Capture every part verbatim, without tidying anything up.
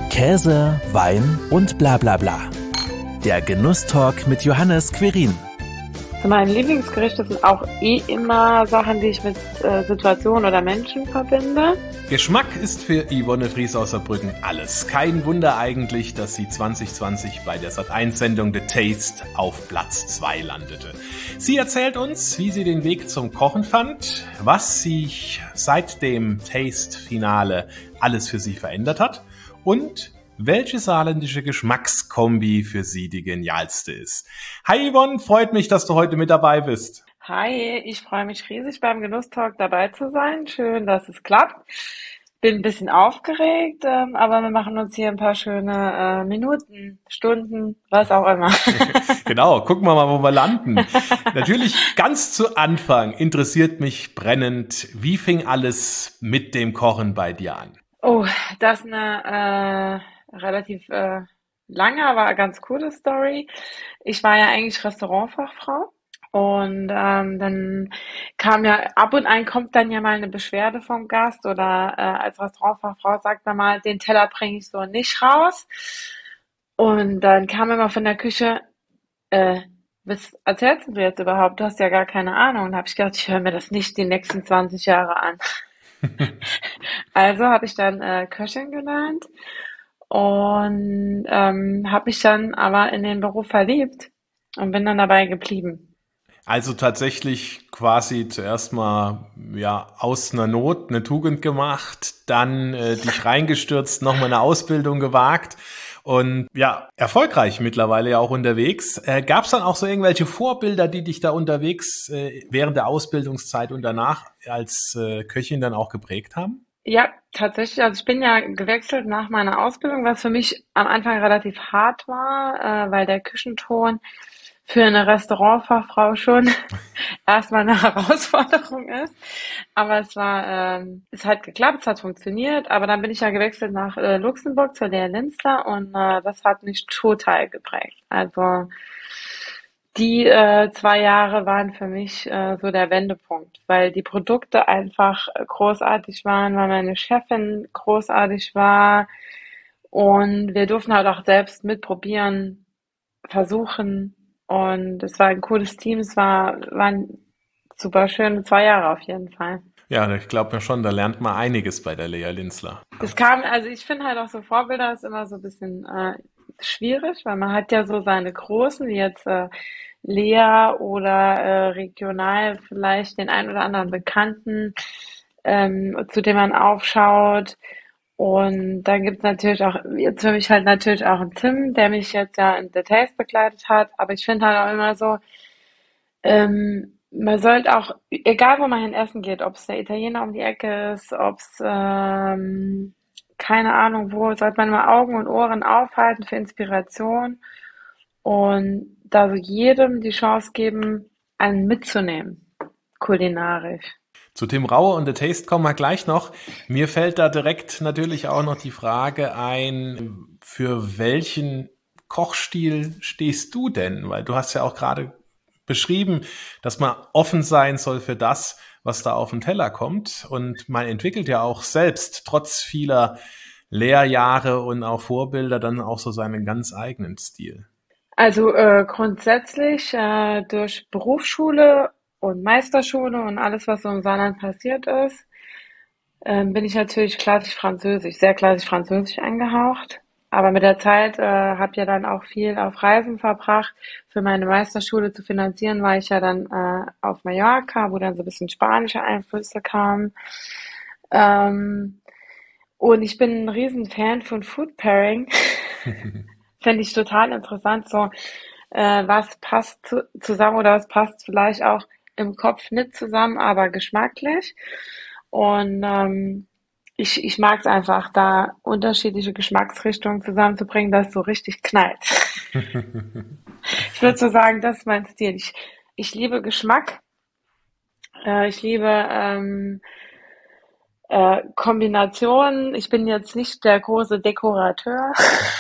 Käse, Wein und bla bla bla. Der Genusstalk mit Johannes Quirin. Meine Lieblingsgerichte sind auch eh immer Sachen, die ich mit äh, Situationen oder Menschen verbinde. Geschmack ist für Yvonne Fries aus Saarbrücken alles. Kein Wunder eigentlich, dass sie zwanzig zwanzig bei der Sat eins Sendung The Taste auf Platz zwei landete. Sie erzählt uns, wie sie den Weg zum Kochen fand, was sich seit dem Taste-Finale alles für sie verändert hat und welche saarländische Geschmackskombi für sie die genialste ist. Hi Yvonne, freut mich, dass du heute mit dabei bist. Hi, ich freue mich riesig beim Genusstalk dabei zu sein. Schön, dass es klappt. Bin ein bisschen aufgeregt, ähm, aber wir machen uns hier ein paar schöne äh, Minuten, Stunden, was auch immer. Genau, gucken wir mal, wo wir landen. Natürlich ganz zu Anfang interessiert mich brennend, wie fing alles mit dem Kochen bei dir an? Oh, das ist eine äh, relativ äh, lange, aber ganz coole Story. Ich war ja eigentlich Restaurantfachfrau und ähm, dann kam ja, ab und an kommt dann ja mal eine Beschwerde vom Gast oder äh, als Restaurantfachfrau sagt man mal, den Teller bringe ich so nicht raus. Und dann kam immer von der Küche, äh, was erzählst du jetzt überhaupt? Du hast ja gar keine Ahnung. Und da habe ich gedacht, ich höre mir das nicht die nächsten zwanzig Jahre an. Also habe ich dann äh, Köchin gelernt und ähm, habe mich dann aber in den Beruf verliebt und bin dann dabei geblieben. Also tatsächlich quasi zuerst mal ja aus einer Not eine Tugend gemacht, dann äh, dich reingestürzt, nochmal eine Ausbildung gewagt und ja, erfolgreich mittlerweile ja auch unterwegs. Äh, Gab es dann auch so irgendwelche Vorbilder, die dich da unterwegs äh, während der Ausbildungszeit und danach als äh, Köchin dann auch geprägt haben? Ja, tatsächlich. Also ich bin ja gewechselt nach meiner Ausbildung, was für mich am Anfang relativ hart war, äh, weil der Küchenton für eine Restaurantfachfrau schon erstmal eine Herausforderung ist. Aber es war, ähm, es hat geklappt, es hat funktioniert. Aber dann bin ich ja gewechselt nach äh, Luxemburg zur Lea Linzler und äh, das hat mich total geprägt. Also die äh, zwei Jahre waren für mich äh, so der Wendepunkt, weil die Produkte einfach äh, großartig waren, weil meine Chefin großartig war und wir durften halt auch selbst mitprobieren, versuchen und es war ein cooles Team, es war, waren super schöne zwei Jahre auf jeden Fall. Ja, ich glaube ja schon, da lernt man einiges bei der Lea Linzler. Das kam, also ich finde halt auch so Vorbilder ist immer so ein bisschen äh, schwierig, weil man hat ja so seine Großen, wie jetzt äh, Lea oder äh, regional vielleicht den ein oder anderen Bekannten, ähm, zu dem man aufschaut. Und dann gibt's natürlich auch, jetzt für mich halt natürlich auch einen Tim, der mich jetzt ja in The Taste begleitet hat. Aber ich finde halt auch immer so, ähm, man sollte auch, egal wo man hin essen geht, ob es der Italiener um die Ecke ist, ob es, ähm, keine Ahnung wo, sollte man mal Augen und Ohren aufhalten für Inspiration und da so jedem die Chance geben, einen mitzunehmen, kulinarisch. Zu Tim Raue und The Taste kommen wir gleich noch. Mir fällt da direkt natürlich auch noch die Frage ein, für welchen Kochstil stehst du denn? Weil du hast ja auch gerade beschrieben, dass man offen sein soll für das, was da auf den Teller kommt. Und man entwickelt ja auch selbst, trotz vieler Lehrjahre und auch Vorbilder, dann auch so seinen ganz eigenen Stil. Also äh, grundsätzlich äh, durch Berufsschule und Meisterschule und alles, was so im Saarland passiert ist, ähm, bin ich natürlich klassisch Französisch, sehr klassisch Französisch angehaucht. Aber mit der Zeit äh, habe ja dann auch viel auf Reisen verbracht. Für meine Meisterschule zu finanzieren, war ich ja dann äh, auf Mallorca, wo dann so ein bisschen spanische Einflüsse kamen. Ähm, und ich bin ein riesen Fan von Food Pairing. Fände ich total interessant, so äh, was passt zu, zusammen oder was passt vielleicht auch im Kopf nicht zusammen, aber geschmacklich. Und ähm, ich, ich mag es einfach, da unterschiedliche Geschmacksrichtungen zusammenzubringen, dass es so richtig knallt. Ich würde so sagen, das ist mein Stil. Ich, ich liebe Geschmack. Äh, ich liebe ähm, äh, Kombinationen. Ich bin jetzt nicht der große Dekorateur.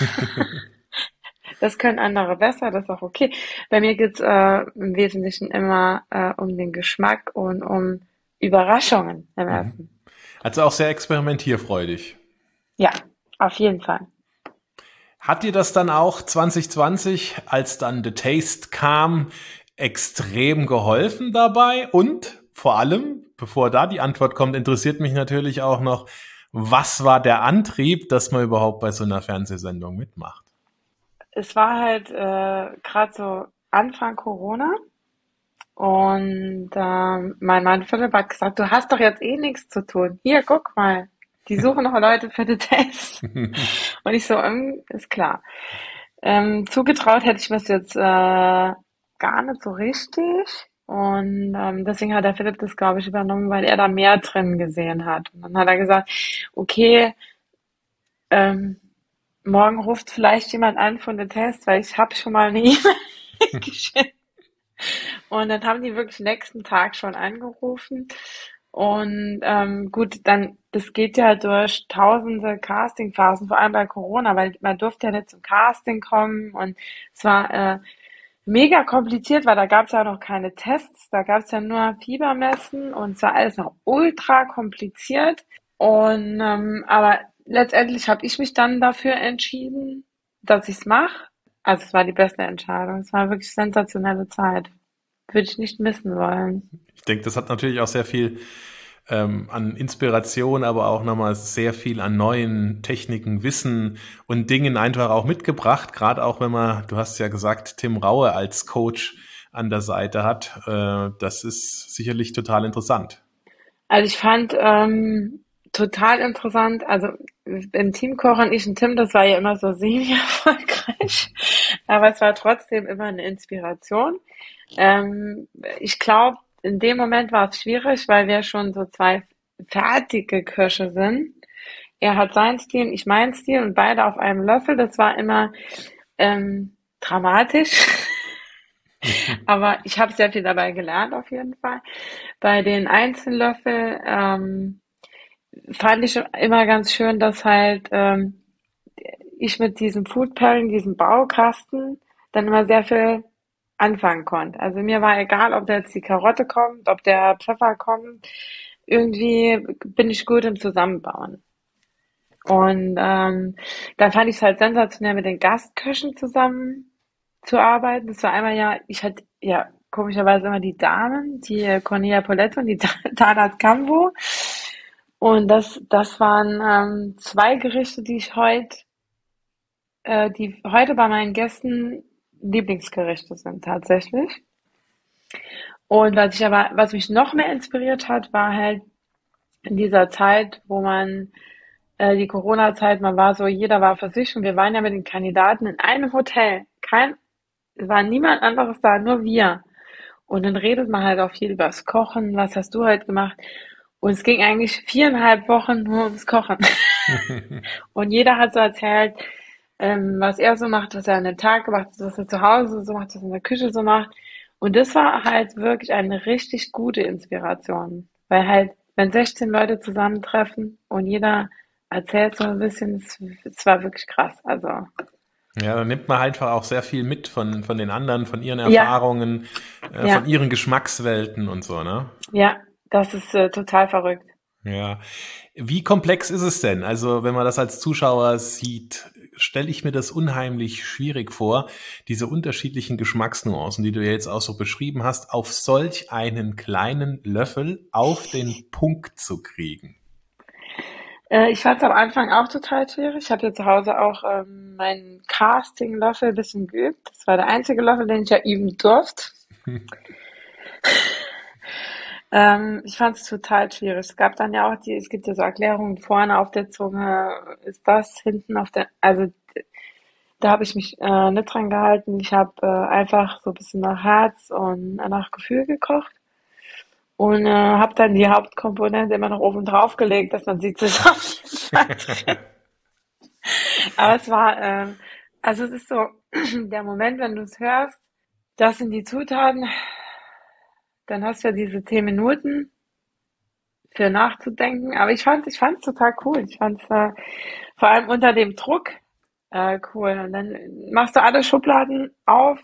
Das können andere besser, das ist auch okay. Bei mir geht's äh, im Wesentlichen immer äh, um den Geschmack und um Überraschungen im Essen. Also auch sehr experimentierfreudig. Ja, auf jeden Fall. Hat dir das dann auch zwanzig zwanzig, als dann The Taste kam, extrem geholfen dabei? Und vor allem, bevor da die Antwort kommt, interessiert mich natürlich auch noch, was war der Antrieb, dass man überhaupt bei so einer Fernsehsendung mitmacht? Es war halt äh, gerade so Anfang Corona und ähm, mein Mann Philipp hat gesagt, du hast doch jetzt eh nichts zu tun. Hier, guck mal, die suchen noch Leute für den Test. Und ich so, ähm, ist klar. Ähm, zugetraut hätte ich mir das jetzt äh, gar nicht so richtig. Und ähm, deswegen hat der Philipp das, glaube ich, übernommen, weil er da mehr drin gesehen hat. Und dann hat er gesagt, okay, ähm, morgen ruft vielleicht jemand an von der Test, weil ich habe schon mal eine E-Mail geschickt. Und dann haben die wirklich nächsten Tag schon angerufen. Und ähm, gut, dann, das geht ja durch tausende Castingphasen, vor allem bei Corona, weil man durfte ja nicht zum Casting kommen und es war äh, mega kompliziert, weil da gab es ja noch keine Tests, da gab es ja nur Fiebermessen und es war alles noch ultra kompliziert. Und ähm, aber letztendlich habe ich mich dann dafür entschieden, dass ich es mache. Also es war die beste Entscheidung. Es war wirklich sensationelle Zeit. Würde ich nicht missen wollen. Ich denke, das hat natürlich auch sehr viel ähm, an Inspiration, aber auch nochmal sehr viel an neuen Techniken, Wissen und Dingen einfach auch mitgebracht. Gerade auch, wenn man, du hast ja gesagt, Tim Raue als Coach an der Seite hat. Äh, das ist sicherlich total interessant. Also ich fand ähm, total interessant, also im Teamkochen, ich und Tim, das war ja immer so semi-erfolgreich, aber es war trotzdem immer eine Inspiration. Ähm, ich glaube, in dem Moment war es schwierig, weil wir schon so zwei fertige Köche sind. Er hat seinen Stil, ich meinen Stil und beide auf einem Löffel. Das war immer ähm, dramatisch. Aber ich habe sehr viel dabei gelernt auf jeden Fall. Bei den Einzellöffel ähm, fand ich immer ganz schön, dass halt ähm, ich mit diesem Food Pairing, diesem Baukasten, dann immer sehr viel anfangen konnte. Also mir war egal, ob da jetzt die Karotte kommt, ob der Pfeffer kommt. Irgendwie bin ich gut im Zusammenbauen. Und ähm, dann fand ich es halt sensationell, mit den Gastköchen zusammen zu arbeiten. Das war einmal ja, ich hatte ja komischerweise immer die Damen, die äh, Cornelia Poletto und die Tanat Cambo. Und das, das waren ähm, zwei Gerichte, die ich heute, äh, die heute bei meinen Gästen Lieblingsgerichte sind tatsächlich. Und was ich aber, was mich noch mehr inspiriert hat, war halt in dieser Zeit, wo man äh, die Corona-Zeit, man war so, jeder war für sich und wir waren ja mit den Kandidaten in einem Hotel. Kein, es war niemand anderes da, nur wir. Und dann redet man halt auch viel über das Kochen, was hast du halt gemacht? Und es ging eigentlich viereinhalb Wochen nur ums Kochen. Und jeder hat so erzählt, ähm, was er so macht, was er an dem Tag gemacht hat, was er zu Hause so macht, was er in der Küche so macht. Und das war halt wirklich eine richtig gute Inspiration. Weil halt, wenn sechzehn Leute zusammentreffen und jeder erzählt so ein bisschen, es, es war wirklich krass. Also Ja, da nimmt man einfach auch sehr viel mit von, von den anderen, von ihren ja, Erfahrungen, äh, ja, von ihren Geschmackswelten und so, ne? ja, das ist äh, total verrückt. Ja. Wie komplex ist es denn? Also, wenn man das als Zuschauer sieht, stelle ich mir das unheimlich schwierig vor, diese unterschiedlichen Geschmacksnuancen, die du ja jetzt auch so beschrieben hast, auf solch einen kleinen Löffel auf den Punkt zu kriegen. Äh, ich fand es am Anfang auch total schwierig. Ich habe ja zu Hause auch ähm, meinen Casting-Löffel ein bisschen geübt. Das war der einzige Löffel, den ich ja üben durfte. Ähm, ich fand es total schwierig. Es gab dann ja auch die, es gibt ja so Erklärungen vorne auf der Zunge, ist das hinten auf der, also da habe ich mich äh, nicht dran gehalten. Ich habe äh, einfach so ein bisschen nach Herz und nach Gefühl gekocht und äh, habe dann die Hauptkomponente immer noch oben drauf gelegt, dass man sie zusammen. Aber es war, ähm, also es ist so der Moment, wenn du es hörst, das sind die Zutaten, dann hast du ja diese zehn Minuten für nachzudenken. Aber ich fand, ich fand's total cool. Ich fand's äh, vor allem unter dem Druck äh, cool. Und dann machst du alle Schubladen auf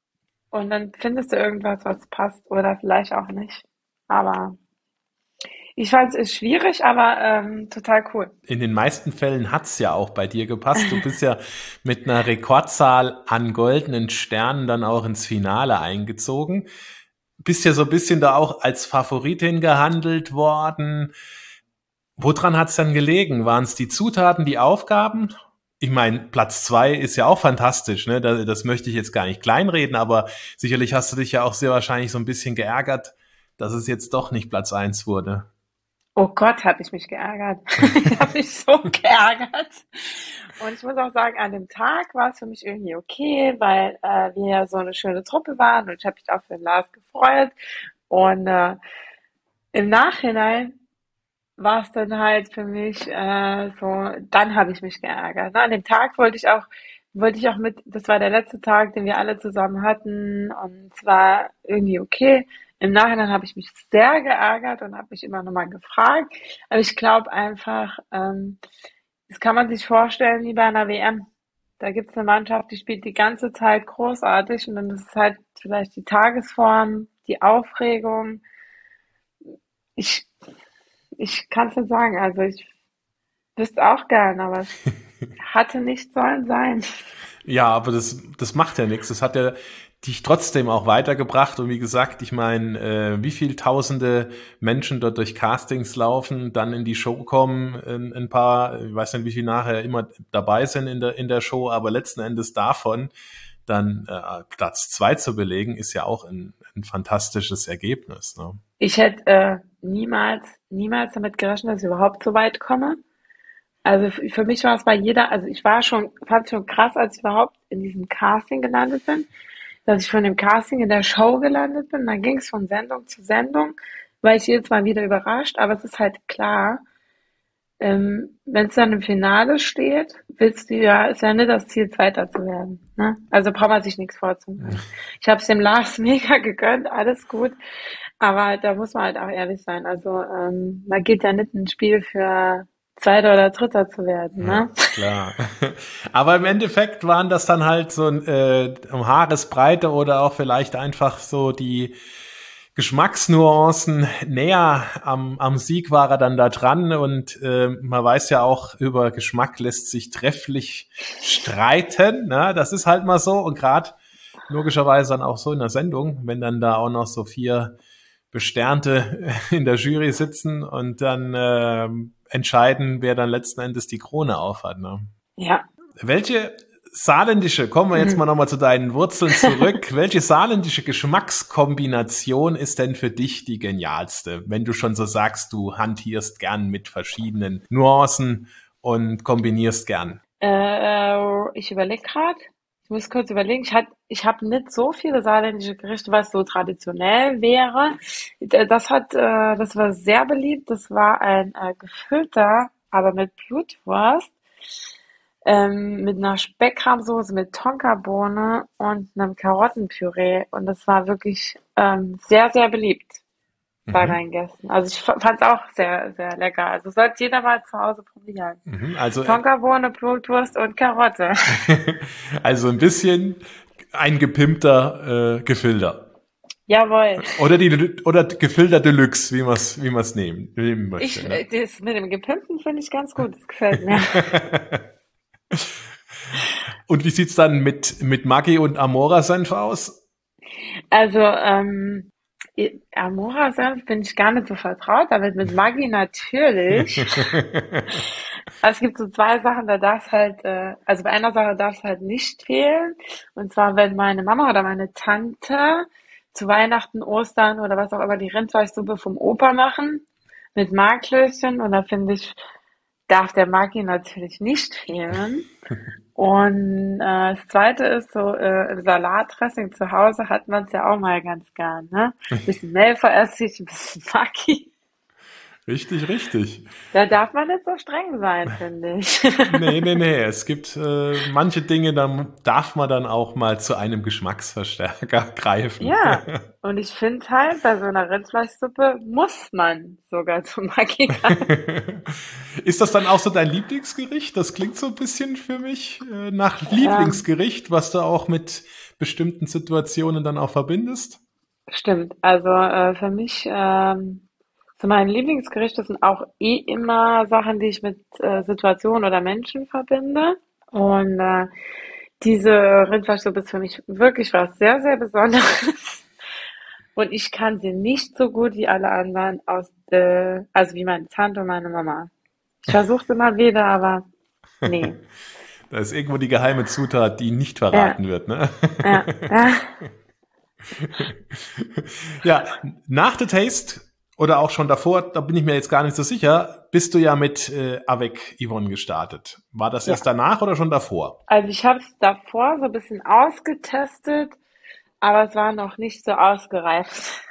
und dann findest du irgendwas, was passt oder vielleicht auch nicht. Aber Ich fand es schwierig, aber ähm, total cool. In den meisten Fällen hat's ja auch bei dir gepasst. Du bist ja mit einer Rekordzahl an goldenen Sternen dann auch ins Finale eingezogen. Bist ja so ein bisschen da auch als Favoritin gehandelt worden. Woran hat's dann gelegen? Waren es die Zutaten, die Aufgaben? Ich meine, Platz zwei ist ja auch fantastisch, ne? Das, das möchte ich jetzt gar nicht kleinreden, aber sicherlich hast du dich ja auch sehr wahrscheinlich so ein bisschen geärgert, dass es jetzt doch nicht Platz eins wurde. Oh Gott, habe ich mich geärgert. Ich habe mich so geärgert. Und ich muss auch sagen, an dem Tag war es für mich irgendwie okay, weil äh, wir ja so eine schöne Truppe waren und ich habe mich auch für den Lars gefreut. Und äh, im Nachhinein war es dann halt für mich äh, so, dann habe ich mich geärgert. Ne? An dem Tag wollte ich auch, wollte ich auch mit, das war der letzte Tag, den wir alle zusammen hatten und es war irgendwie okay. Im Nachhinein habe ich mich sehr geärgert und habe mich immer nochmal gefragt. Aber ich glaube einfach, ähm, das kann man sich vorstellen wie bei einer W M. Da gibt es eine Mannschaft, die spielt die ganze Zeit großartig und dann ist es halt vielleicht die Tagesform, die Aufregung. Ich, ich kann es nicht sagen, also ich wüsste auch gern, aber es hatte nicht sollen sein. Ja, aber das, das macht ja nichts. Das hat ja dich trotzdem auch weitergebracht. Und wie gesagt, ich meine, äh, wie viel tausende Menschen dort durch Castings laufen, dann in die Show kommen, ein, ein paar, ich weiß nicht, wie viel nachher immer dabei sind in der, in der Show, aber letzten Endes davon dann äh, Platz zwei zu belegen, ist ja auch ein, ein fantastisches Ergebnis. Ne? Ich hätte äh, niemals, niemals damit gerechnet, dass ich überhaupt so weit komme. Also f- für mich war es bei jeder, also ich war schon, fand es schon krass, als ich überhaupt in diesem Casting gelandet bin, dass ich von dem Casting in der Show gelandet bin. Dann ging es von Sendung zu Sendung, war ich jedes Mal wieder überrascht. Aber es ist halt klar, ähm, wenn es dann im Finale steht, willst du ja, ist ja nicht das Ziel, Zweiter zu werden. Ne? Also braucht man sich nichts vorzumachen. Ich habe es dem Lars mega gegönnt, alles gut. Aber da muss man halt auch ehrlich sein. Also ähm, man geht ja nicht ins Spiel für Zweiter oder Dritter zu werden. Ja, Ne? klar. Aber im Endeffekt waren das dann halt so äh, um Haaresbreite oder auch vielleicht einfach so die Geschmacksnuancen näher am, am Sieg war er dann da dran und äh, man weiß ja auch, über Geschmack lässt sich trefflich streiten. Ne? Das ist halt mal so und gerade logischerweise dann auch so in der Sendung, wenn dann da auch noch so vier Besternte in der Jury sitzen und dann äh, entscheiden, wer dann letzten Endes die Krone aufhat. Ne? Ja. Welche saarländische, kommen wir jetzt mal nochmal zu deinen Wurzeln zurück, welche saarländische Geschmackskombination ist denn für dich die genialste, wenn du schon so sagst, du hantierst gern mit verschiedenen Nuancen und kombinierst gern? Äh, ich überlege gerade. Ich muss kurz überlegen. Ich, hat, ich habe nicht so viele saarländische Gerichte, was so traditionell wäre. D- Das hat, äh, das war sehr beliebt. Das war ein äh, gefüllter, aber mit Blutwurst, ähm, mit einer Speckrahmsoße, mit Tonkabohne und einem Karottenpüree. Und das war wirklich ähm, sehr, sehr beliebt bei Mhm. meinen Gästen. Also ich fand es auch sehr, sehr lecker. Also sollte jeder mal zu Hause probieren. Mhm. Also, äh, Tonkabohne, Blutwurst und Karotte. also ein bisschen ein gepimpter äh, Gefilter. Jawohl. Oder die oder Gefilter Deluxe, wie man es wie man's nehmen, nehmen möchte. Ich, Ne? äh, das mit dem Gepimpten finde ich ganz gut. Das gefällt mir. Und wie sieht's dann mit mit Maggi und Amora-Senf aus? Also, ähm, i- Amora-Senf bin ich gar nicht so vertraut, damit mit Maggi natürlich. Also es gibt so zwei Sachen, da darf es halt, äh, also bei einer Sache darf es halt nicht fehlen. Und zwar, wenn meine Mama oder meine Tante zu Weihnachten, Ostern oder was auch immer die Rindfleischsuppe vom Opa machen mit Marklöchen. Und da finde ich, darf der Maggi natürlich nicht fehlen. Und äh, das Zweite ist so, äh, im Salatdressing zu Hause hat man es ja auch mal ganz gern, ne? Ein bisschen Mehlveressig, ein bisschen Maggi. Richtig, richtig. Da darf man nicht so streng sein, finde ich. Nee, nee, nee. Es gibt äh, manche Dinge, da darf man dann auch mal zu einem Geschmacksverstärker greifen. Ja, und ich finde halt, bei so einer Rindfleischsuppe muss man sogar zum Maggi greifen. Ist das dann auch so dein Lieblingsgericht? Das klingt so ein bisschen für mich äh, nach Ähm, Lieblingsgericht, was du auch mit bestimmten Situationen dann auch verbindest. stimmt. Also äh, für mich ähm, So meine Lieblingsgerichte sind auch eh immer Sachen, die ich mit äh, Situationen oder Menschen verbinde. Und äh, diese Rindfleischsuppe ist für mich wirklich was sehr, sehr Besonderes. Und ich kann sie nicht so gut wie alle anderen aus, äh, also wie meine Tante und meine Mama. Ich versuche es immer wieder, aber nee. Da ist irgendwo die geheime Zutat, die nicht Ja, verraten wird, ne? ja, ja. Ja, nach The Taste oder auch schon davor, da bin ich mir jetzt gar nicht so sicher, bist du ja mit äh, Avec Yvonne gestartet. War das Ja. erst danach oder schon davor? Also ich habe es davor so ein bisschen ausgetestet, aber es war noch nicht so ausgereift.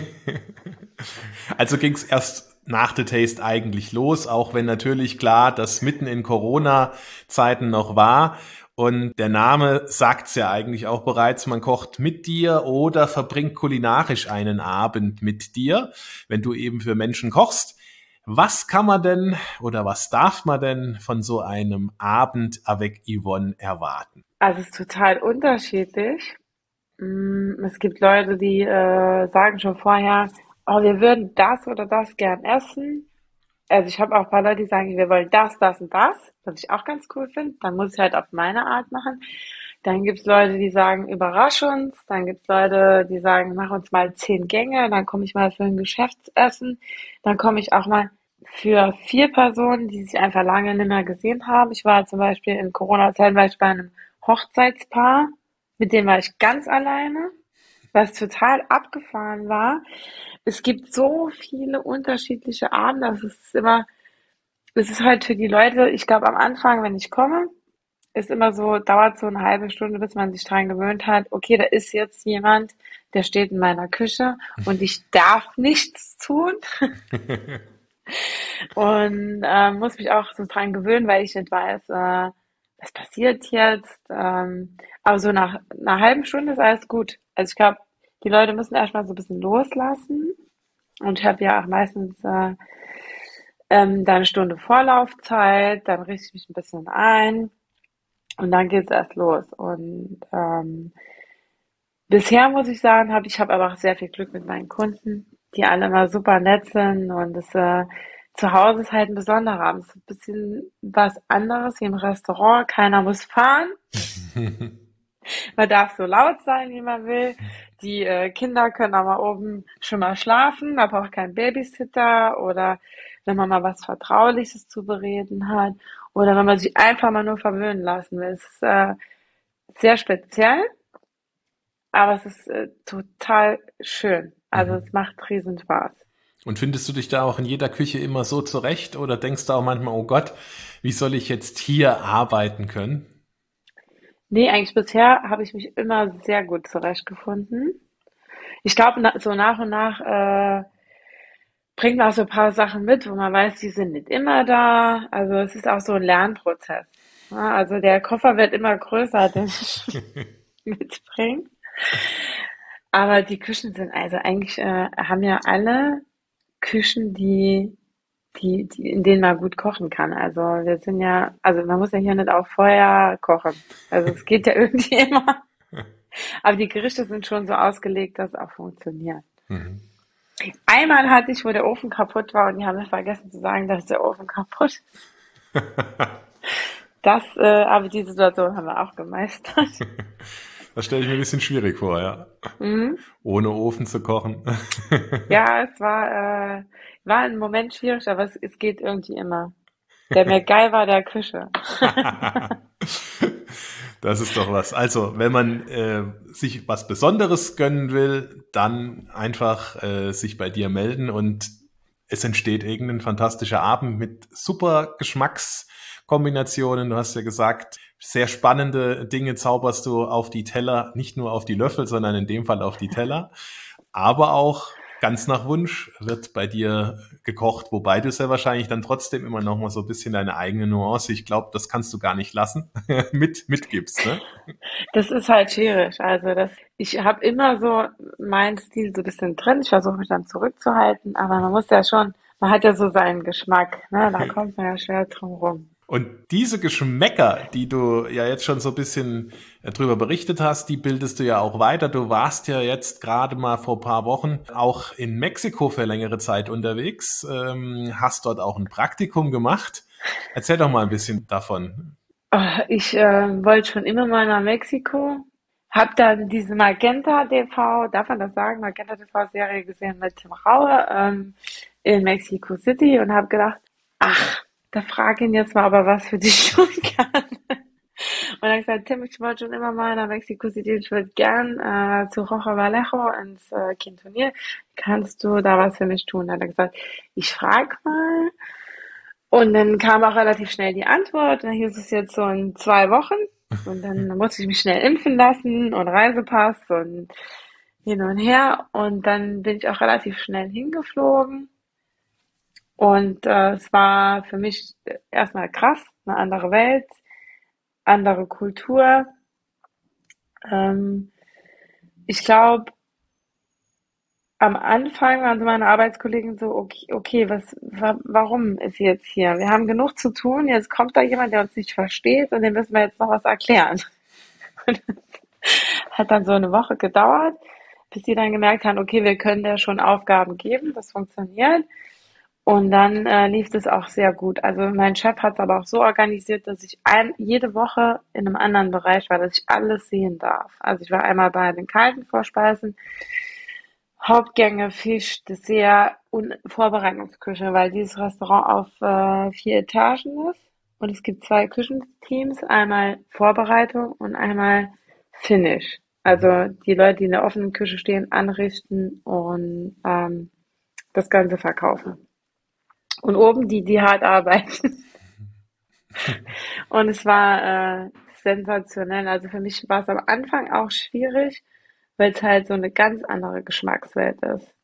Also ging es erst nach The Taste eigentlich los, auch wenn natürlich klar das mitten in Corona-Zeiten noch war. Und der Name sagt's ja eigentlich auch bereits, man kocht mit dir oder verbringt kulinarisch einen Abend mit dir, wenn du eben für Menschen kochst. Was kann man denn oder was darf man denn von so einem Abend avec Yvonne erwarten? Also es ist total unterschiedlich. Mm, Es gibt Leute, die äh, sagen schon vorher, oh, wir würden das oder das gern essen. Also ich habe auch ein paar Leute, die sagen, wir wollen das, das und das, was ich auch ganz cool finde. Dann muss ich halt auf meine Art machen. Dann gibt's Leute, die sagen, überrasch uns. Dann gibt's Leute, die sagen, mach uns mal zehn Gänge. Dann komme ich mal für ein Geschäftsessen. Dann komme ich auch mal für vier Personen, die sich einfach lange nicht mehr gesehen haben. Ich war zum Beispiel in Corona-Zeit war ich bei einem Hochzeitspaar, mit dem war ich ganz alleine, was total abgefahren war. Es gibt so viele unterschiedliche Abende. Es ist immer, es ist halt für die Leute, ich glaube am Anfang, wenn ich komme, ist immer so, dauert so eine halbe Stunde, bis man sich dran gewöhnt hat, okay, da ist jetzt jemand, der steht in meiner Küche und ich darf nichts tun und äh, muss mich auch so dran gewöhnen, weil ich nicht weiß, äh, was passiert jetzt. Ähm, aber so nach einer halben Stunde ist alles gut. Also ich glaube, die Leute müssen erstmal so ein bisschen loslassen. Und ich habe ja auch meistens äh, ähm, dann eine Stunde Vorlaufzeit, dann richte ich mich ein bisschen ein und dann geht's erst los. Und ähm, bisher muss ich sagen, habe ich habe aber auch sehr viel Glück mit meinen Kunden, die alle immer super nett sind und das äh, zu Hause ist halt ein besonderer Abend. Es ist ein bisschen was anderes wie im Restaurant. Keiner muss fahren. Man darf so laut sein, wie man will. Die äh, Kinder können aber oben schon mal schlafen. Man braucht keinen Babysitter oder wenn man mal was Vertrauliches zu bereden hat oder wenn man sich einfach mal nur verwöhnen lassen will. Es ist äh, sehr speziell, aber es ist äh, total schön. Also Mhm. es macht riesen Spaß. Und findest du dich da auch in jeder Küche immer so zurecht oder denkst du auch manchmal, oh Gott, wie soll ich jetzt hier arbeiten können? Nee, eigentlich bisher habe ich mich immer sehr gut zurechtgefunden. Ich glaube, na, so nach und nach äh, bringt man auch so ein paar Sachen mit, wo man weiß, die sind nicht immer da. Also es ist auch so ein Lernprozess. Ja, also der Koffer wird immer größer, den ich mitbringe. Aber die Küchen sind also eigentlich, äh, haben ja alle Küchen, die, die, die, in denen man gut kochen kann. Also wir sind ja, also man muss ja hier nicht auch vorher kochen. Also es geht ja irgendwie immer. Aber die Gerichte sind schon so ausgelegt, dass es auch funktioniert. Mhm. Einmal hatte ich, wo der Ofen kaputt war und die haben mir vergessen zu sagen, dass der Ofen kaputt ist. Das, äh, aber die Situation haben wir auch gemeistert. Das stelle ich mir ein bisschen schwierig vor, ja. Mhm. Ohne Ofen zu kochen. Ja, es war, äh, war ein Moment schwierig, aber es, es geht irgendwie immer. Der MacGyver der Küche. Das ist doch was. Also, wenn man äh, sich was Besonderes gönnen will, dann einfach äh, sich bei dir melden und es entsteht irgendein fantastischer Abend mit super Geschmackskombinationen. Du hast ja gesagt, sehr spannende Dinge zauberst du auf die Teller, nicht nur auf die Löffel, sondern in dem Fall auf die Teller. Aber auch ganz nach Wunsch wird bei dir gekocht, wobei du es ja wahrscheinlich dann trotzdem immer noch mal so ein bisschen deine eigene Nuance, ich glaube, das kannst du gar nicht lassen, mit mitgibst, ne? Das ist halt schwierig. Also das, ich habe immer so meinen Stil so ein bisschen drin. Ich versuche mich dann zurückzuhalten, aber man muss ja schon, man hat ja so seinen Geschmack, ne? Da kommt man ja schwer drum rum. Und diese Geschmäcker, die du ja jetzt schon so ein bisschen drüber berichtet hast, die bildest du ja auch weiter. Du warst ja jetzt gerade mal vor ein paar Wochen auch in Mexiko für längere Zeit unterwegs, ähm, hast dort auch ein Praktikum gemacht. Erzähl doch mal ein bisschen davon. Oh, ich äh, wollte schon immer mal nach Mexiko. Hab dann diese Magenta T V, darf man das sagen, Magenta T V-Serie gesehen mit Tim Raue ähm, in Mexico City und habe gedacht, ach, da frag ihn jetzt mal, ob er was für dich tun kann. Und dann hab ich gesagt, Tim, ich wollte schon immer mal nach Mexico City, ich würde gern äh, zu Rojo Vallejo ins äh, Quintonil. Kannst du da was für mich tun? Dann hat er gesagt, ich frag mal. Und dann kam auch relativ schnell die Antwort. Dann hieß es jetzt so in zwei Wochen. Und dann musste ich mich schnell impfen lassen und Reisepass und hin und her. Und dann bin ich auch relativ schnell hingeflogen. Und äh, es war für mich erstmal krass, eine andere Welt, andere Kultur. Ähm, ich glaube, am Anfang waren so meine Arbeitskollegen so, okay, okay, was, wa warum ist sie jetzt hier? Wir haben genug zu tun, jetzt kommt da jemand, der uns nicht versteht und dem müssen wir jetzt noch was erklären. Und das hat dann so eine Woche gedauert, bis sie dann gemerkt haben, okay, wir können der schon Aufgaben geben, das funktioniert. Und dann äh, lief es auch sehr gut. Also mein Chef hat es aber auch so organisiert, dass ich ein, jede Woche in einem anderen Bereich war, dass ich alles sehen darf. Also ich war einmal bei den kalten Vorspeisen, Hauptgänge, Fisch, Dessert und Vorbereitungsküche, weil dieses Restaurant auf äh, vier Etagen ist. Und es gibt zwei Küchenteams, einmal Vorbereitung und einmal Finish. Also die Leute, die in der offenen Küche stehen, anrichten und ähm, das Ganze verkaufen. Und oben die, die hart arbeiten. Und es war äh, sensationell. Also für mich war es am Anfang auch schwierig, weil es halt so eine ganz andere Geschmackswelt ist.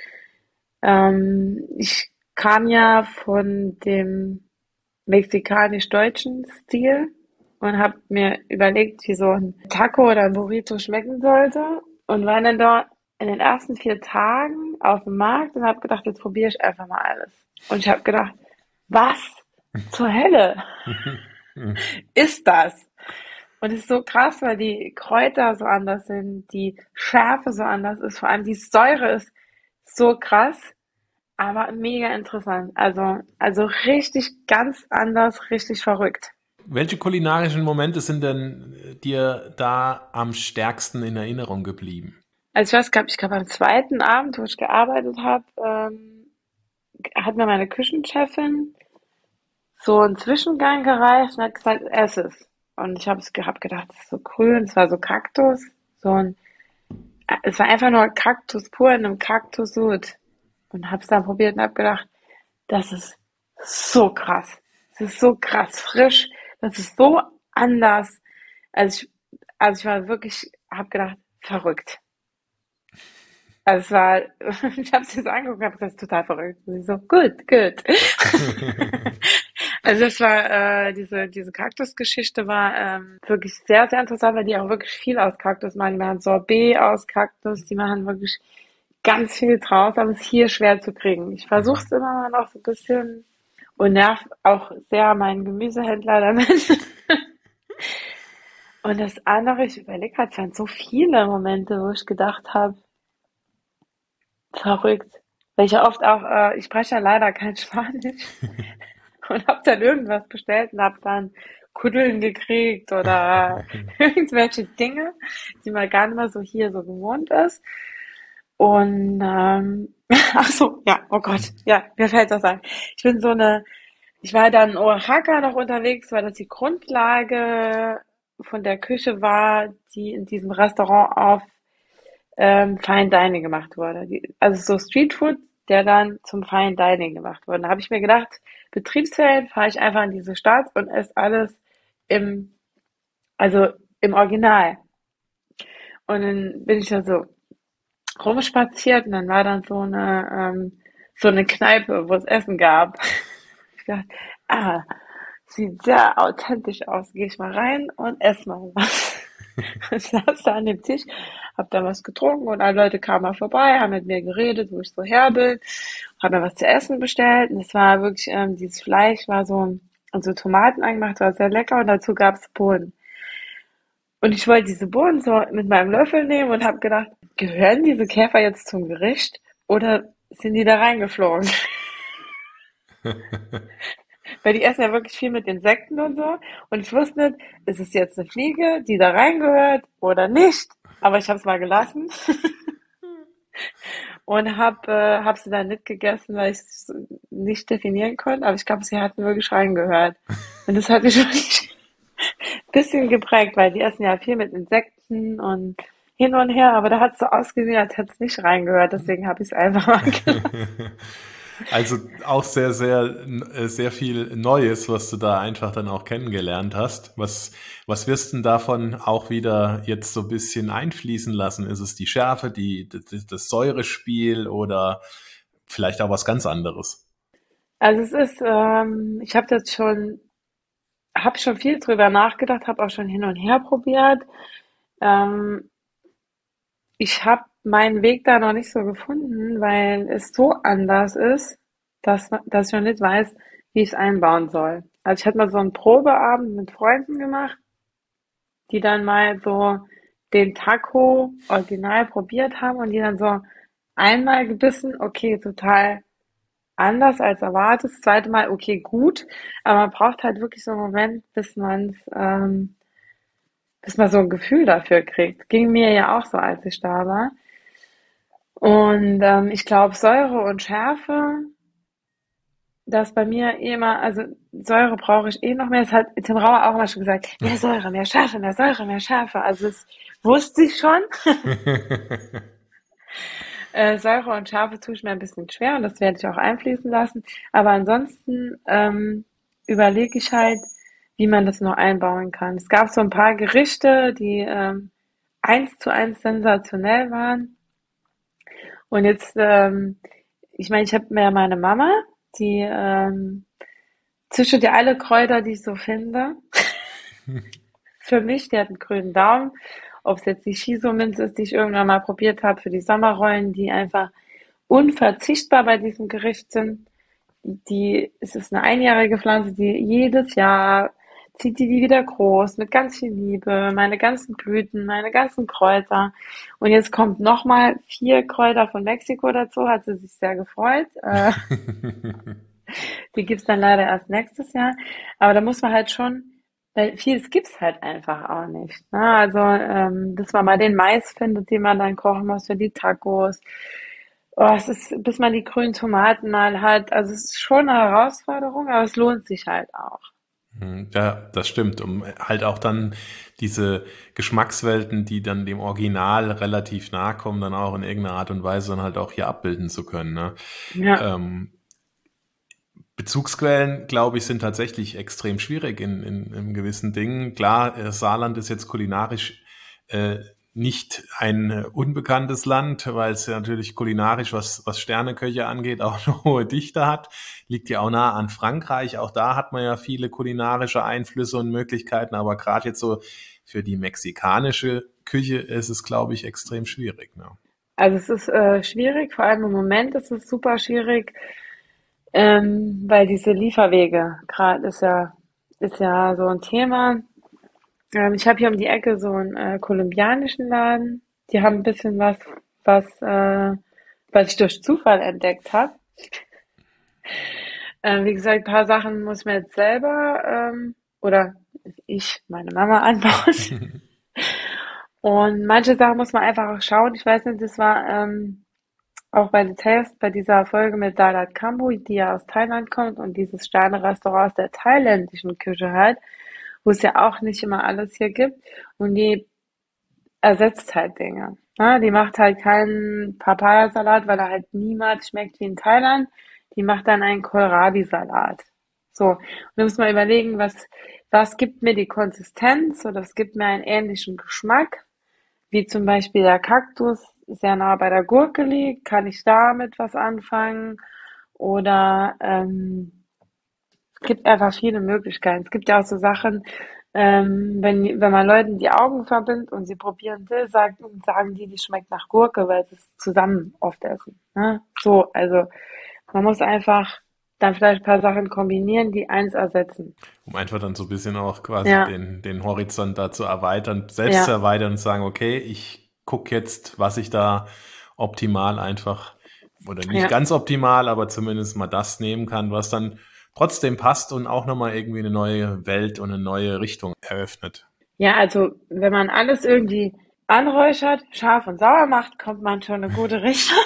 Ähm, ich kam ja von dem mexikanisch-deutschen Stil und habe mir überlegt, wie so ein Taco oder ein Burrito schmecken sollte und war dann dort in den ersten vier Tagen auf dem Markt und habe gedacht, jetzt probiere ich einfach mal alles. Und ich habe gedacht, was zur Hölle ist das? Und es ist so krass, weil die Kräuter so anders sind, die Schärfe so anders ist, vor allem die Säure ist so krass, aber mega interessant. Also, also richtig ganz anders, richtig verrückt. Welche kulinarischen Momente sind denn dir da am stärksten in Erinnerung geblieben? Also ich weiß, glaub, ich glaube am zweiten Abend, wo ich gearbeitet habe, ähm, hat mir meine Küchenchefin so einen Zwischengang gereicht und hat gesagt, ess es. Und ich habe hab gedacht, das ist so grün, es war so Kaktus, so ein, es war einfach nur Kaktus pur in einem Kaktussud. Und hab's dann probiert und hab gedacht, das ist so krass. Das ist so krass frisch, das ist so anders. Also ich, also ich war wirklich, hab gedacht, verrückt. Also es war, ich habe es jetzt angeguckt und hab gesagt, das ist total verrückt. Und sie so, gut, gut. Also es war, äh, diese, diese Kaktusgeschichte war ähm, wirklich sehr, sehr interessant, weil die auch wirklich viel aus Kaktus machen. Die machen Sorbet aus Kaktus, die machen wirklich ganz viel draus, aber es ist hier schwer zu kriegen. Ich versuche es immer mal noch so ein bisschen und nerv auch sehr meinen Gemüsehändler damit. Und das andere, ich überlege gerade, es waren so viele Momente, wo ich gedacht habe, verrückt. Weil ich ja oft auch, äh, ich spreche ja leider kein Spanisch und habe dann irgendwas bestellt und habe dann Kuddeln gekriegt oder irgendwelche Dinge, die man gar nicht mehr so hier so gewohnt ist. Und ähm, ach so, ja, oh Gott, ja, mir fällt das ein. Ich bin so eine, ich war dann in Oaxaca noch unterwegs, weil das die Grundlage von der Küche war, die in diesem Restaurant auf ähm, Fine Dining gemacht wurde. Die, also so Streetfood, der dann zum Fine Dining gemacht wurde. Da habe ich mir gedacht, Betriebsferien fahre ich einfach in diese Stadt und esse alles im, also im Original. Und dann bin ich da so rumspaziert und dann war dann so eine ähm, so eine Kneipe, wo es Essen gab. Ich dachte, ah, sieht sehr authentisch aus. Gehe ich mal rein und esse mal was. Und saß da an dem Tisch, hab da was getrunken und alle Leute kamen mal vorbei, haben mit mir geredet, wo ich so her bin, hab mir was zu essen bestellt und es war wirklich, ähm, dieses Fleisch war so und so Tomaten eingemacht, war sehr lecker und dazu gab es Bohnen. Und ich wollte diese Bohnen so mit meinem Löffel nehmen und habe gedacht, gehören diese Käfer jetzt zum Gericht oder sind die da reingeflogen? Weil die essen ja wirklich viel mit Insekten und so. Und ich wusste nicht, ist es jetzt eine Fliege, die da reingehört oder nicht? Aber ich habe es mal gelassen und habe äh, hab sie dann nicht gegessen, weil ich es nicht definieren konnte. Aber ich glaube, sie hatten wirklich reingehört. Und das hat mich wirklich ein bisschen geprägt, weil die essen ja viel mit Insekten und hin und her. Aber da hat es so ausgesehen, als hätte es nicht reingehört. Deswegen habe ich es einfach mal gelassen. Also auch sehr, sehr, äh, sehr viel Neues, was du da einfach dann auch kennengelernt hast. Was, was wirst du denn davon auch wieder jetzt so ein bisschen einfließen lassen? Ist es die Schärfe, die, das, das Säurespiel oder vielleicht auch was ganz anderes? Also es ist, ähm, ich habe jetzt schon, habe schon viel drüber nachgedacht, habe auch schon hin und her probiert. Ähm, Ich habe meinen Weg da noch nicht so gefunden, weil es so anders ist, dass, ma- dass ich noch nicht weiß, wie ich es einbauen soll. Also ich hatte mal so einen Probeabend mit Freunden gemacht, die dann mal so den Taco original probiert haben und die dann so einmal gebissen, okay, total anders als erwartet, das zweite Mal, okay, gut, aber man braucht halt wirklich so einen Moment, bis man ähm, bis man so ein Gefühl dafür kriegt. Ging mir ja auch so, als ich da war. Und ähm, ich glaube, Säure und Schärfe, das bei mir eh immer, also Säure brauche ich eh noch mehr. Das hat Tim Rauer auch immer schon gesagt, mehr Säure, mehr Schärfe, mehr Säure, mehr Schärfe. Also das wusste ich schon. Äh, Säure und Schärfe tue ich mir ein bisschen schwer und das werde ich auch einfließen lassen. Aber ansonsten ähm, überlege ich halt, wie man das noch einbauen kann. Es gab so ein paar Gerichte, die ähm, eins zu eins sensationell waren. Und jetzt, ähm, ich meine, ich habe mir meine Mama, die ähm, zischt ja alle Kräuter, die ich so finde. Für mich, die hat einen grünen Daumen. Ob es jetzt die Shiso-Minze ist, die ich irgendwann mal probiert habe, für die Sommerrollen, die einfach unverzichtbar bei diesem Gericht sind. Die, es ist eine einjährige Pflanze, die jedes Jahr zieht die die wieder groß, mit ganz viel Liebe, meine ganzen Blüten, meine ganzen Kräuter. Und jetzt kommt nochmal vier Kräuter von Mexiko dazu, hat sie sich sehr gefreut. Äh, die gibt's dann leider erst nächstes Jahr. Aber da muss man halt schon, weil vieles gibt's halt einfach auch nicht. Ne? Also, ähm, dass man mal den Mais findet, den man dann kochen muss für die Tacos. Oh, es ist, bis man die grünen Tomaten mal hat. Also es ist schon eine Herausforderung, aber es lohnt sich halt auch. Hm, ja, das stimmt, um halt auch dann diese Geschmackswelten, die dann dem Original relativ nahe kommen, dann auch in irgendeiner Art und Weise dann halt auch hier abbilden zu können, ne? Ja, Ähm, Bezugsquellen, glaube ich, sind tatsächlich extrem schwierig in, in, in gewissen Dingen. Klar, äh, Saarland ist jetzt kulinarisch äh, nicht ein äh, unbekanntes Land, weil es ja natürlich kulinarisch, was, was Sterneköche angeht, auch eine hohe Dichte hat. Liegt ja auch nah an Frankreich. Auch da hat man ja viele kulinarische Einflüsse und Möglichkeiten. Aber gerade jetzt so für die mexikanische Küche ist es, glaube ich, extrem schwierig. Ne? also es ist äh, schwierig, vor allem im Moment ist es super schwierig, ähm, weil diese Lieferwege gerade ist ja, ist ja so ein Thema. Ähm, ich habe hier um die Ecke so einen äh, kolumbianischen Laden. Die haben ein bisschen was, was, äh, was ich durch Zufall entdeckt habe. Ähm, wie gesagt, ein paar Sachen muss ich mir jetzt selber ähm, oder ich, meine Mama anbauen. Und manche Sachen muss man einfach auch schauen. Ich weiß nicht, das war ähm, auch bei The Taste, bei dieser Folge mit Dalat Kambu, die ja aus Thailand kommt und dieses Sterne-Restaurant aus der thailändischen Küche hat, wo es ja auch nicht immer alles hier gibt. Und die ersetzt halt Dinge. Ne? Die macht halt keinen Papayasalat, weil er halt niemals schmeckt wie in Thailand. Die macht dann einen Kohlrabi-Salat. So, und da muss man überlegen, was, was gibt mir die Konsistenz oder was gibt mir einen ähnlichen Geschmack, wie zum Beispiel der Kaktus sehr nah bei der Gurke liegt, kann ich damit was anfangen? Oder ähm, es gibt einfach viele Möglichkeiten. Es gibt ja auch so Sachen, ähm, wenn, wenn man Leuten die Augen verbindet und sie probieren will, sagen, sagen die, die schmeckt nach Gurke, weil sie es zusammen oft essen. Ne? So, also man muss einfach dann vielleicht ein paar Sachen kombinieren, die eins ersetzen. Um einfach dann so ein bisschen auch quasi Ja. den, den Horizont da zu erweitern, selbst zu Ja, erweitern und sagen, okay, ich gucke jetzt, was ich da optimal einfach, oder nicht ja. ganz optimal, aber zumindest mal das nehmen kann, was dann trotzdem passt und auch nochmal irgendwie eine neue Welt und eine neue Richtung eröffnet. Ja, also wenn man alles irgendwie anräuchert, scharf und sauer macht, kommt man schon in eine gute Richtung.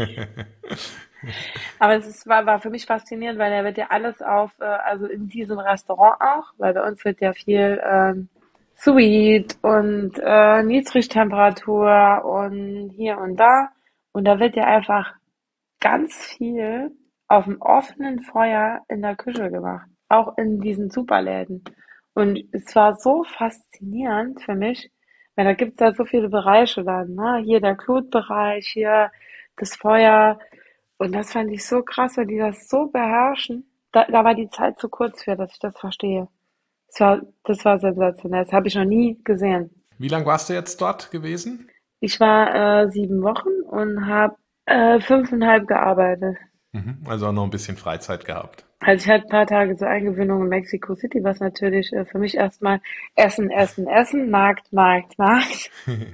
Aber es ist, war, war für mich faszinierend, weil da wird ja alles auf, äh, also in diesem Restaurant auch, weil bei uns wird ja viel ähm, Sweet und äh, Niedrigtemperatur und hier und da. Und da wird ja einfach ganz viel auf dem offenen Feuer in der Küche gemacht. Auch in diesen Superläden. Und es war so faszinierend für mich, weil da gibt's ja so viele Bereiche dann, ne? Hier der Glutbereich, hier das Feuer. Und das fand ich so krass, weil die das so beherrschen. Da, da war die Zeit zu kurz für, dass ich das verstehe. Das war, das war sensationell. Das habe ich noch nie gesehen. Wie lange warst du jetzt dort gewesen? Ich war äh, sieben Wochen und habe äh, fünfeinhalb gearbeitet. Mhm, also auch noch ein bisschen Freizeit gehabt. Also ich hatte ein paar Tage zur Eingewöhnung in Mexico City, was natürlich äh, für mich erstmal Essen, Essen, Essen, Markt, Markt, Markt.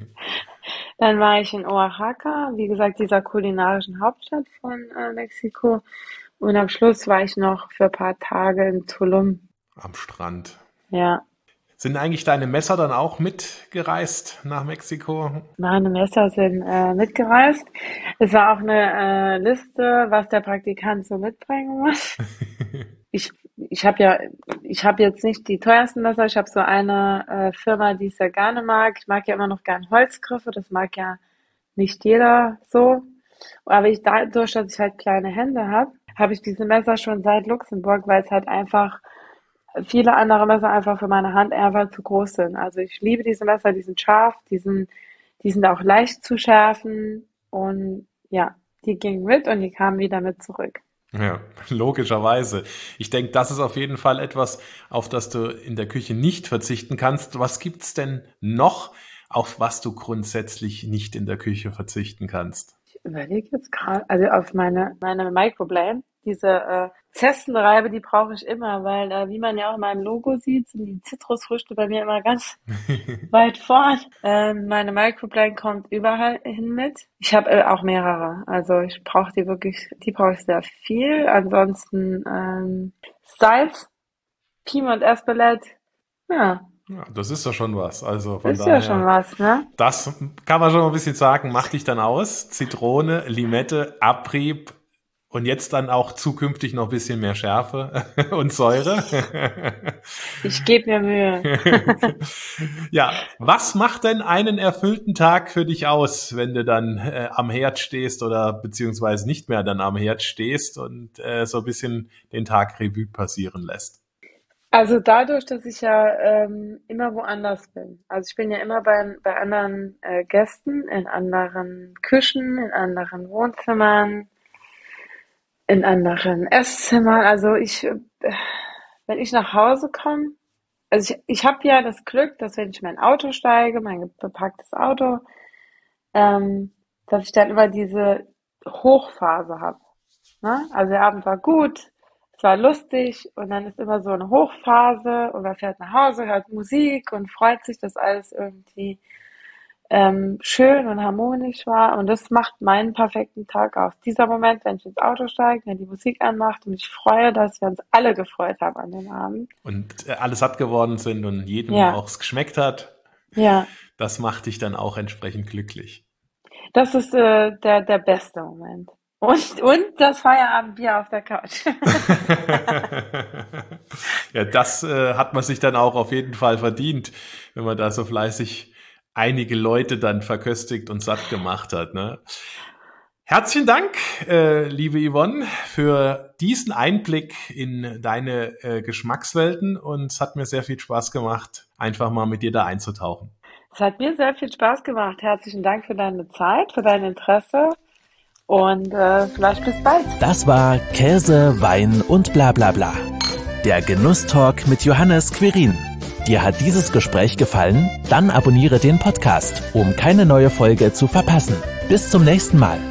Dann war ich in Oaxaca, wie gesagt, dieser kulinarischen Hauptstadt von äh, Mexiko. Und am Schluss war ich noch für ein paar Tage in Tulum. Am Strand. Ja, Sind eigentlich deine Messer dann auch mitgereist nach Mexiko? meine Messer sind äh, mitgereist. Es war auch eine äh, Liste, was der Praktikant so mitbringen muss. Ich, ich habe ja, ich habe jetzt nicht die teuersten Messer. Ich habe so eine äh, Firma, die ich sehr gerne mag. Ich mag ja immer noch gern Holzgriffe. Das mag ja nicht jeder so. Aber ich dadurch, dass ich halt kleine Hände habe, habe ich diese Messer schon seit Luxemburg, weil es halt einfach viele andere Messer einfach für meine Hand einfach zu groß sind. Also ich liebe diese Messer, die sind scharf, die sind, die sind auch leicht zu schärfen und ja, die gingen mit und die kamen wieder mit zurück. Ja, logischerweise. Ich denke, das ist auf jeden Fall etwas, auf das du in der Küche nicht verzichten kannst. Was gibt's denn noch, auf was du grundsätzlich nicht in der Küche verzichten kannst? Ich überlege jetzt gerade, also auf meine, meine Microblade, diese äh, Zestenreibe, die brauche ich immer, weil äh, wie man ja auch in meinem Logo sieht, sind die Zitrusfrüchte bei mir immer ganz weit vorn. Ähm, meine Microblade kommt überall hin mit. Ich habe äh, auch mehrere, also ich brauche die wirklich, die brauche ich sehr viel. Ansonsten ähm, Salz, Piment und Espelette, ja, Ja, das ist doch schon was. Also von ist ja schon daher, was, ne? das kann man schon mal ein bisschen sagen, macht dich dann aus. Zitrone, Limette, Abrieb und jetzt dann auch zukünftig noch ein bisschen mehr Schärfe und Säure. Ich gebe mir Mühe. Ja, was macht denn einen erfüllten Tag für dich aus, wenn du dann äh, am Herd stehst oder beziehungsweise nicht mehr dann am Herd stehst und äh, so ein bisschen den Tag Revue passieren lässt? Also dadurch, dass ich ja ähm, immer woanders bin. Also ich bin ja immer bei, bei anderen äh, Gästen, in anderen Küchen, in anderen Wohnzimmern, in anderen Esszimmern. Also ich, äh, wenn ich nach Hause komme, also ich, ich habe ja das Glück, dass wenn ich in mein Auto steige, mein bepacktes Auto, ähm, dass ich dann immer diese Hochphase habe. Ne? Also der Abend war gut. Es war lustig und dann ist immer so eine Hochphase und man fährt nach Hause, hört Musik und freut sich, dass alles irgendwie ähm, schön und harmonisch war und das macht meinen perfekten Tag aus. Dieser Moment, wenn ich ins Auto steige, wenn die Musik anmacht und ich freue, dass wir uns alle gefreut haben an dem Abend. Und äh, alle satt geworden sind und jedem Ja. auch es geschmeckt hat, Ja, das macht dich dann auch entsprechend glücklich. das ist äh, der, der beste Moment. Und, und das Feierabendbier auf der Couch. Ja, das äh, hat man sich dann auch auf jeden Fall verdient, wenn man da so fleißig einige Leute dann verköstigt und satt gemacht hat. Ne? Herzlichen Dank, äh, liebe Yvonne, für diesen Einblick in deine äh, Geschmackswelten und es hat mir sehr viel Spaß gemacht, einfach mal mit dir da einzutauchen. Es hat mir sehr viel Spaß gemacht. Herzlichen Dank für deine Zeit, für dein Interesse. Und äh, vielleicht bis bald. Das war Käse, Wein und bla bla bla. Der Genusstalk mit Johannes Quirin. Dir hat dieses Gespräch gefallen? Dann abonniere den Podcast, um keine neue Folge zu verpassen. Bis zum nächsten Mal.